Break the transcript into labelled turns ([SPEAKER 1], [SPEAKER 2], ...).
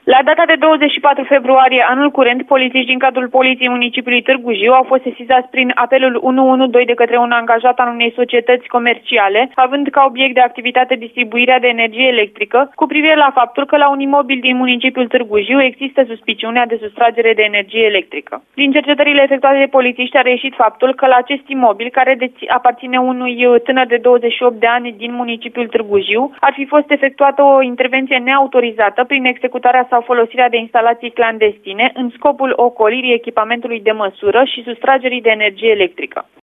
[SPEAKER 1] La data de 24 februarie anul curent, polițiști din cadrul Poliției Municipiului Târgu Jiu au fost sesizați prin apelul 112 de către un angajat al unei societăți comerciale, având ca obiect de activitate distribuirea de energie electrică, cu privire la faptul că la un imobil din municipiul Târgu Jiu există suspiciunea de sustragere de energie electrică. Din cercetările efectuate de polițiști a reieșit faptul că la acest imobil, care aparține unui tânăr de 28 de ani din municipiul Târgu Jiu, ar fi fost efectuată o intervenție neautorizată prin executarea sau folosirea de instalații clandestine în scopul ocolirii echipamentului de măsură și sustragerii de energie electrică.